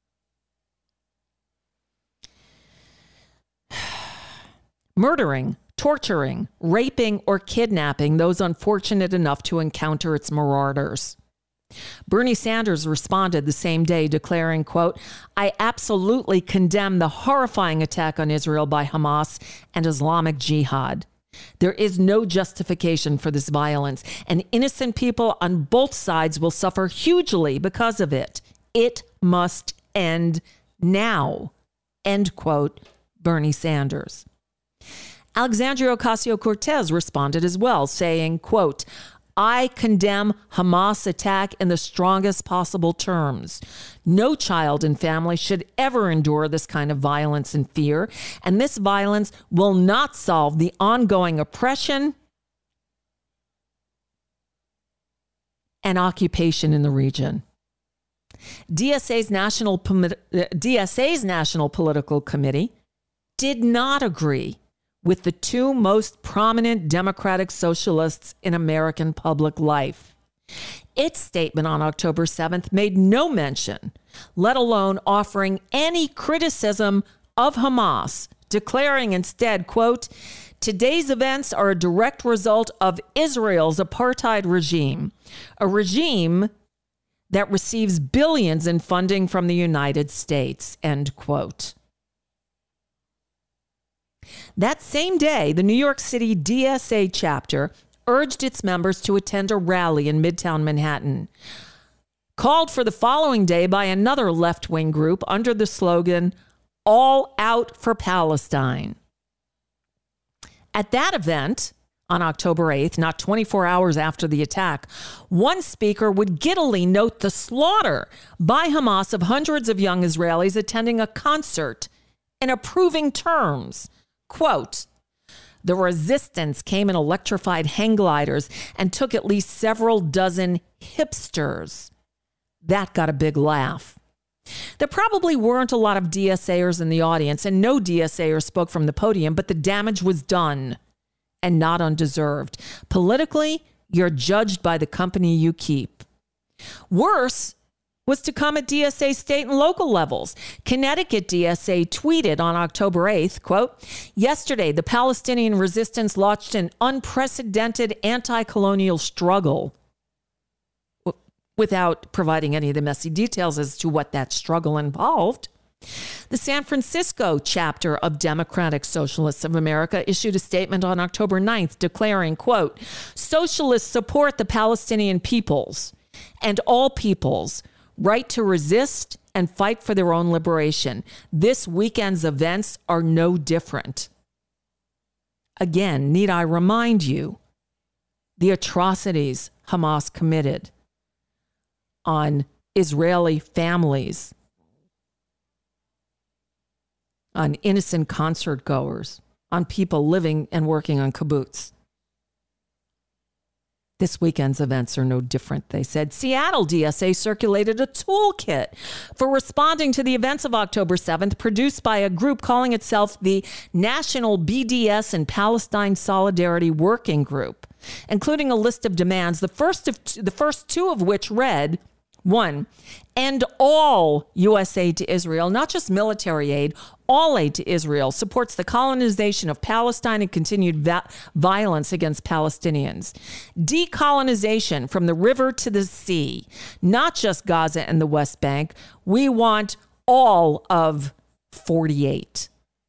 Murdering torturing, raping, or kidnapping those unfortunate enough to encounter its marauders. Bernie Sanders responded the same day, declaring, quote, I absolutely condemn the horrifying attack on Israel by Hamas and Islamic Jihad. There is no justification for this violence, and innocent people on both sides will suffer hugely because of it. It must end now, end quote, Bernie Sanders. Alexandria Ocasio-Cortez responded as well, saying, quote, I condemn Hamas attack in the strongest possible terms. No child and family should ever endure this kind of violence and fear, and this violence will not solve the ongoing oppression and occupation in the region. D S A's National, D S A's National Political Committee did not agree with the two most prominent Democratic socialists in American public life. Its statement on October seventh made no mention, let alone offering any criticism of Hamas, declaring instead, quote, today's events are a direct result of Israel's apartheid regime, a regime that receives billions in funding from the United States, end quote. That same day, the New York City D S A chapter urged its members to attend a rally in Midtown Manhattan, called for the following day by another left-wing group under the slogan, All Out for Palestine. At that event, on October eighth, not twenty-four hours after the attack, one speaker would giddily note the slaughter by Hamas of hundreds of young Israelis attending a concert in approving terms. Quote, the resistance came in electrified hang gliders and took at least several dozen hipsters. That got a big laugh. There probably weren't a lot of DSAers in the audience, and no DSAer spoke from the podium, but the damage was done and not undeserved. Politically, you're judged by the company you keep. Worse was to come at D S A state and local levels. Connecticut D S A tweeted on October eighth, quote, yesterday, the Palestinian resistance launched an unprecedented anti-colonial struggle, w- without providing any of the messy details as to what that struggle involved. The San Francisco chapter of Democratic Socialists of America issued a statement on October ninth declaring, quote, socialists support the Palestinian peoples and all peoples right to resist and fight for their own liberation. This weekend's events are no different. Again, need I remind you the atrocities Hamas committed on Israeli families, on innocent concert goers, on people living and working on kibbutz. This weekend's events are no different, they said. Seattle D S A circulated a toolkit for responding to the events of October seventh, produced by a group calling itself the National B D S and Palestine Solidarity Working Group, including a list of demands, the first of t- the first two of which read, one, end all U S aid to Israel, not just military aid, all aid to Israel, supports the colonization of Palestine and continued va- violence against Palestinians. Decolonization from the river to the sea, not just Gaza and the West Bank. We want all of forty-eight.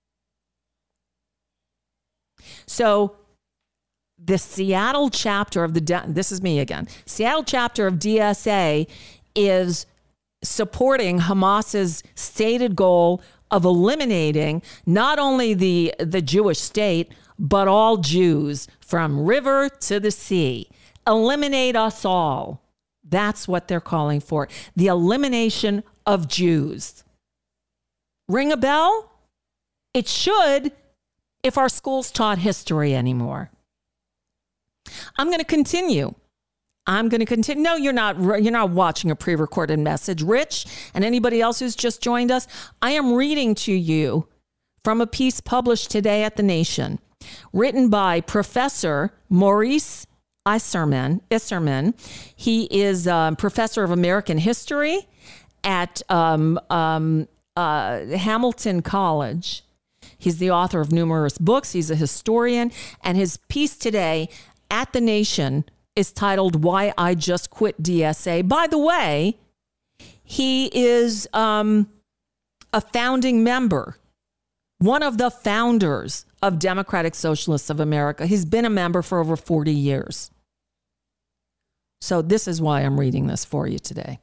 So the Seattle chapter of the, this is me again, Seattle chapter of D S A is supporting Hamas's stated goal of eliminating not only the, the Jewish state, but all Jews from river to the sea. Eliminate us all. That's what they're calling for. The elimination of Jews. Ring a bell? It should, if our schools taught history anymore. I'm going to continue. I'm going to continue. No, you're not. You're not watching a pre-recorded message. Rich and anybody else who's just joined us, I am reading to you from a piece published today at The Nation, written by Professor Maurice Isserman. Isserman. He is a professor of American history at um, um, uh, Hamilton College. He's the author of numerous books. He's a historian. And his piece today at The Nation is titled Why I Just Quit D S A. By the way, he is um, a founding member, one of the founders of Democratic Socialists of America. He's been a member for over forty years. So this is why I'm reading this for you today.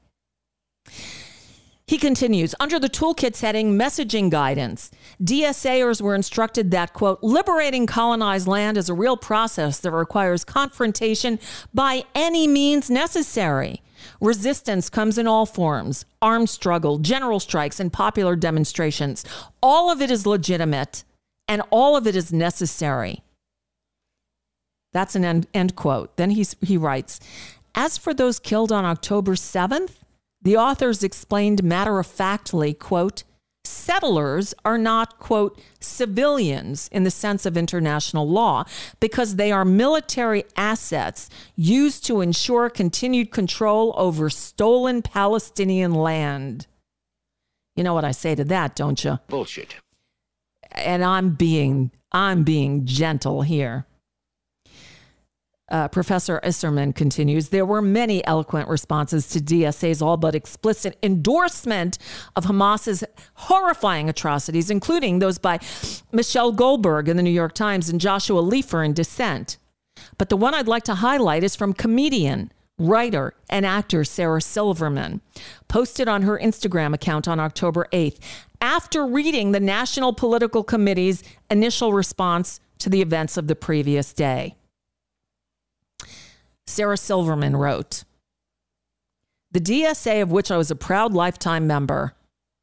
He continues, under the toolkit's heading, messaging guidance, DSAers were instructed that, quote, liberating colonized land is a real process that requires confrontation by any means necessary. Resistance comes in all forms, armed struggle, general strikes, and popular demonstrations. All of it is legitimate, and all of it is necessary. That's an end, end quote. Then he's, he writes, as for those killed on October seventh, the authors explained matter-of-factly, quote, settlers are not, quote, civilians in the sense of international law because they are military assets used to ensure continued control over stolen Palestinian land. You know what I say to that, don't you? Bullshit. And I'm being, I'm being gentle here. Uh, Professor Isserman continues, there were many eloquent responses to D S A's all but explicit endorsement of Hamas's horrifying atrocities, including those by Michelle Goldberg in the New York Times and Joshua Leifer in Dissent. But the one I'd like to highlight is from comedian, writer, and actor Sarah Silverman, posted on her Instagram account on October eighth, after reading the National Political Committee's initial response to the events of the previous day. Sarah Silverman wrote, the D S A, of which I was a proud lifetime member,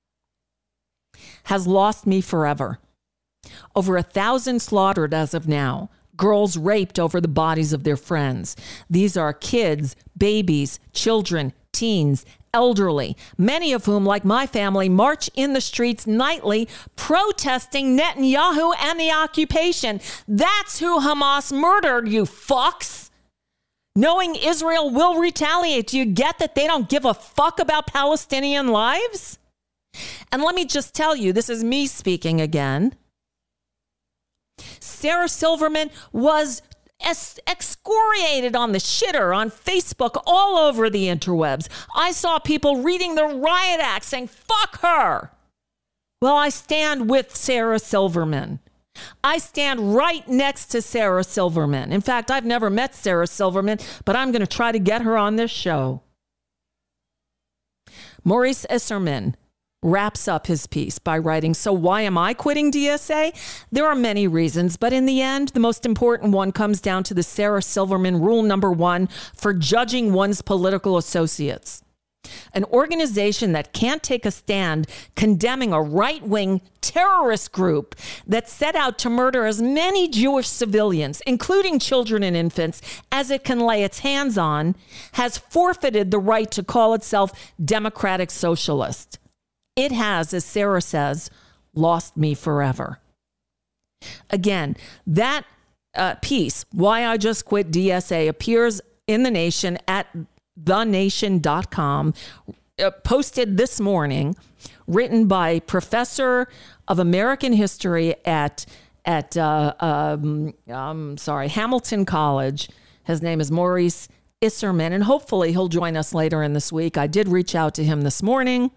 has lost me forever. Over a thousand slaughtered as of now. Girls raped over the bodies of their friends. These are kids, babies, children, teens, elderly, many of whom, like my family, march in the streets nightly protesting Netanyahu and the occupation. That's who Hamas murdered, you fucks. Knowing Israel will retaliate. Do you get that they don't give a fuck about Palestinian lives? And let me just tell you, this is me speaking again. Sarah Silverman was es- excoriated on the shitter on Facebook, all over the interwebs. I saw people reading the riot act saying, fuck her. Well, I stand with Sarah Silverman. I stand right next to Sarah Silverman. In fact, I've never met Sarah Silverman, but I'm going to try to get her on this show. Maurice Isserman wraps up his piece by writing, so why am I quitting D S A? There are many reasons, but in the end, the most important one comes down to the Sarah Silverman rule number one for judging one's political associates. An organization that can't take a stand condemning a right-wing terrorist group that set out to murder as many Jewish civilians, including children and infants, as it can lay its hands on, has forfeited the right to call itself democratic socialist. It has, as Sarah says, lost me forever. Again, that uh, piece, Why I Just Quit D S A, appears in The Nation at the nation dot com, uh, posted this morning, written by Professor of American History at at uh, um, um, sorry Hamilton College. His name is Maurice Isserman, and hopefully he'll join us later in this week. I did reach out to him this morning,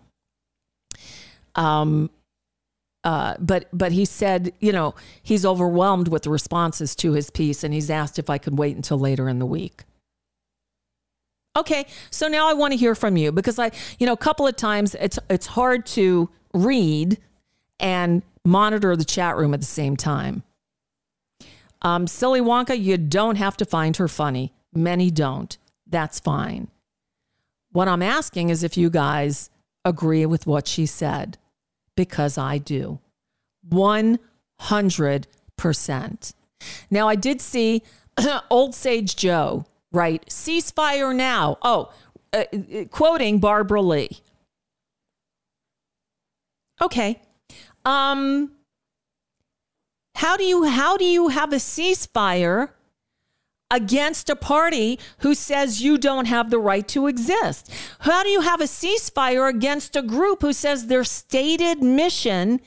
um, uh, but but he said, you know, he's overwhelmed with the responses to his piece, and he's asked if I could wait until later in the week. Okay, so now I want to hear from you because I, you know, a couple of times it's it's hard to read and monitor the chat room at the same time. Um, Silly Wonka, you don't have to find her funny. Many don't. That's fine. What I'm asking is if you guys agree with what she said, because I do. one hundred percent. Now, I did see Old Sage Joe write, ceasefire now. Oh, uh, quoting Barbara Lee. Okay. Um, how do you how do you have a ceasefire against a party who says you don't have the right to exist? How do you have a ceasefire against a group who says their stated mission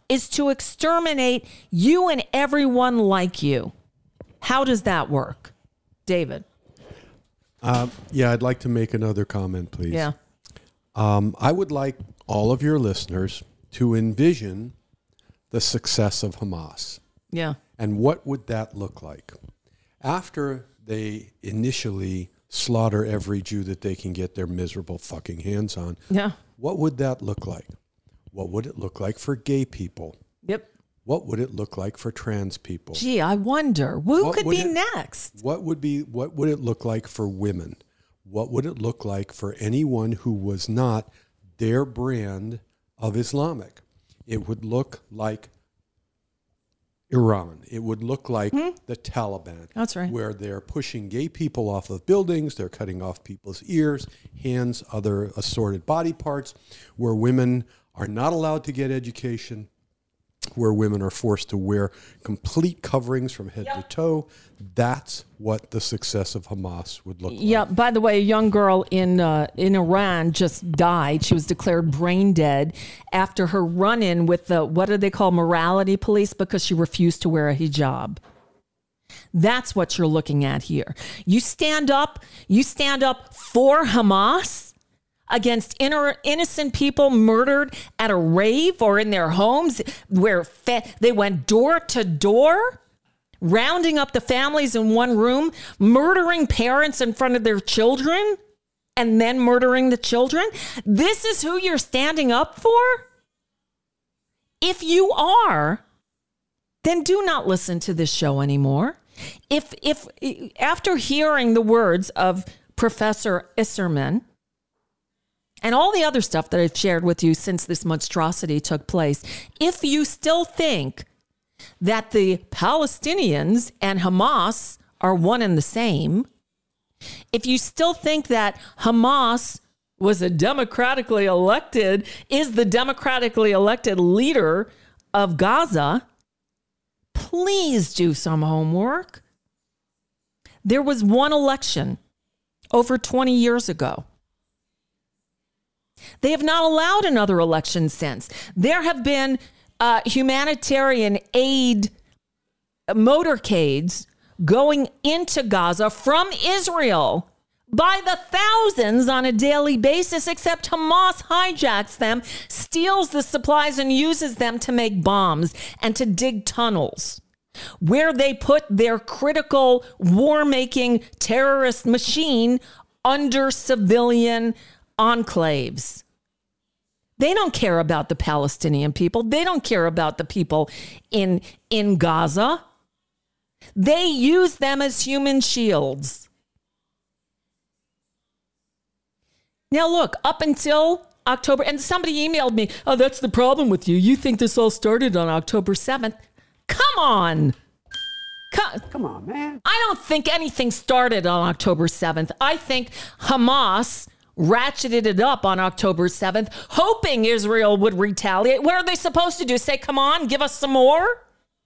is to exterminate you and everyone like you. How does that work? David? Um, yeah, I'd like to make another comment, please. Yeah. Um, I would like all of your listeners to envision the success of Hamas. Yeah. And what would that look like? After they initially slaughter every Jew that they can get their miserable fucking hands on, yeah. what would that look like? What would it look like for gay people? Yep. What would it look like for trans people? Gee, I wonder who What could would be it- next. What would be what would it look like for women? What would it look like for anyone who was not their brand of Islamic? It would look like Iran. It would look like Hmm? the Taliban. That's right. Where they're pushing gay people off of buildings, they're cutting off people's ears, hands, other assorted body parts, where women are not allowed to get education, where women are forced to wear complete coverings from head to toe. That's what the success of Hamas would look like. Yeah. By the way, a young girl in uh, in Iran just died. She was declared brain dead after her run-in with the, what do they call, morality police, because she refused to wear a hijab. That's what you're looking at here. You stand up. You stand up for Hamas against inner, innocent people murdered at a rave or in their homes, where fa- they went door to door, rounding up the families in one room, murdering parents in front of their children, and then murdering the children. This is who you're standing up for? If you are, then do not listen to this show anymore. If, if after hearing the words of Professor Isserman, and all the other stuff that I've shared with you since this monstrosity took place, if you still think that the Palestinians and Hamas are one and the same, if you still think that Hamas was a democratically elected, is the democratically elected leader of Gaza, please do some homework. There was one election over twenty years ago. They have not allowed another election since. There have been uh, humanitarian aid motorcades going into Gaza from Israel by the thousands on a daily basis, except Hamas hijacks them, steals the supplies, and uses them to make bombs and to dig tunnels where they put their critical war-making terrorist machine under civilian enclaves. They don't care about the Palestinian people. They don't care about the people in, in Gaza. They use them as human shields. Now, look, up until October, and somebody emailed me, oh, that's the problem with you. You think this all started on October seventh. Come on. Come, Come on, man. I don't think anything started on October seventh. I think Hamas ratcheted it up on October seventh, hoping Israel would retaliate. What are they supposed to do? Say, come on, give us some more?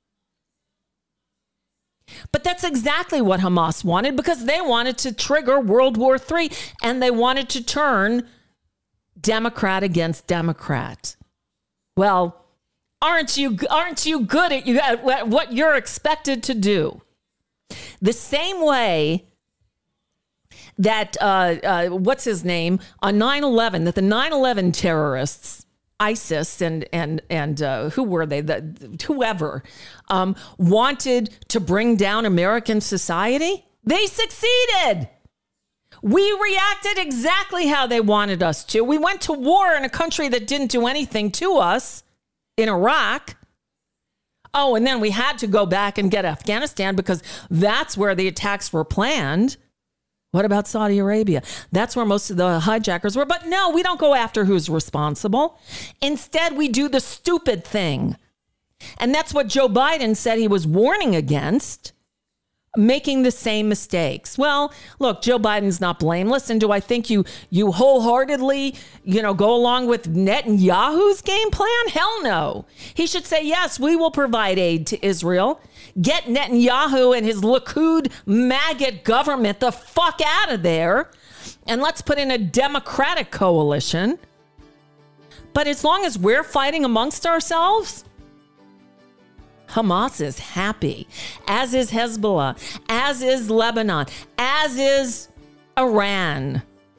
But that's exactly what Hamas wanted, because they wanted to trigger World War Three, and they wanted to turn Democrat against Democrat. Well, aren't you aren't you good at, you, at what you're expected to do? The same way that, uh, uh, what's his name, on nine eleven, that the nine eleven terrorists, ISIS and and and uh, who were they, the, whoever, um, wanted to bring down American society, they succeeded. We reacted exactly how they wanted us to. We went to war in a country that didn't do anything to us, in Iraq. Oh, and then we had to go back and get Afghanistan because that's where the attacks were planned. What about Saudi Arabia? That's where most of the hijackers were. But no, we don't go after who's responsible. Instead, we do the stupid thing. And that's what Joe Biden said he was warning against, making the same mistakes. Well, look, Joe Biden's not blameless. And do I think you you wholeheartedly, you know, go along with Netanyahu's game plan? Hell no. He should say, yes, we will provide aid to Israel. Get Netanyahu and his Likud maggot government the fuck out of there. And let's put in a democratic coalition. But as long as we're fighting amongst ourselves, Hamas is happy, as is Hezbollah, as is Lebanon, as is Iran.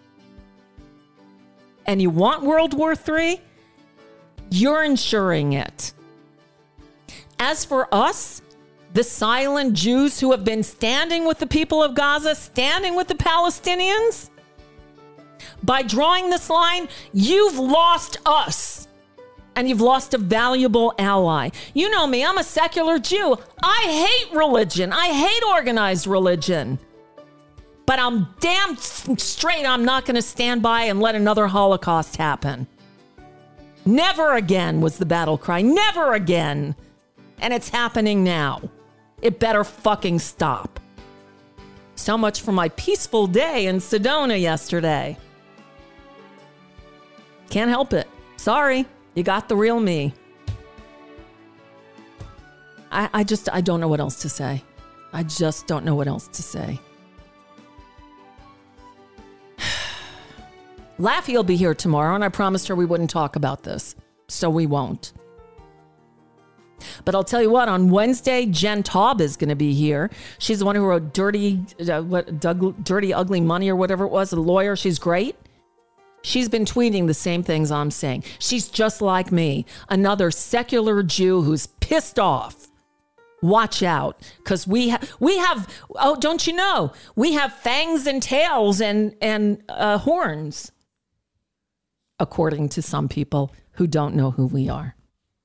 And you want World War Three? You're ensuring it. As for us, the silent Jews who have been standing with the people of Gaza, standing with the Palestinians, by drawing this line, you've lost us. And you've lost a valuable ally. You know me, I'm a secular Jew. I hate religion. I hate organized religion. But I'm damn straight I'm not going to stand by and let another Holocaust happen. Never again was the battle cry. Never again. And it's happening now. It better fucking stop. So much for my peaceful day in Sedona yesterday. Can't help it. Sorry. You got the real me. I, I just, I don't know what else to say. I just don't know what else to say. Laffy will be here tomorrow, and I promised her we wouldn't talk about this. So we won't. But I'll tell you what, on Wednesday, Jen Taub is going to be here. She's the one who wrote Dirty, uh, what, Doug, Dirty Ugly Money or whatever it was, a lawyer. She's great. She's been tweeting the same things I'm saying. She's just like me, another secular Jew who's pissed off. Watch out, because we have, we have, oh, don't you know, we have fangs and tails and, and uh, horns, according to some people who don't know who we are.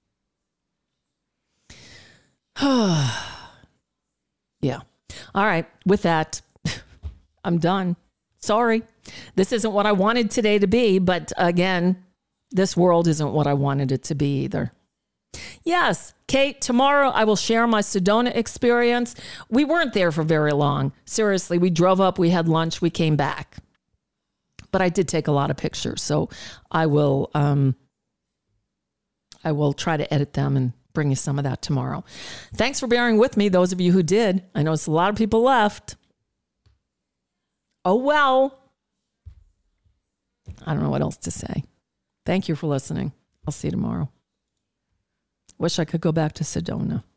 Yeah. All right. With that, I'm done. Sorry. This isn't what I wanted today to be, but again, this world isn't what I wanted it to be either. Yes, Kate, tomorrow I will share my Sedona experience. We weren't there for very long. Seriously, we drove up, we had lunch, we came back. But I did take a lot of pictures, so I will um, I will try to edit them and bring you some of that tomorrow. Thanks for bearing with me, those of you who did. I know it's a lot of people left. Oh, well. I don't know what else to say. Thank you for listening. I'll see you tomorrow. Wish I could go back to Sedona.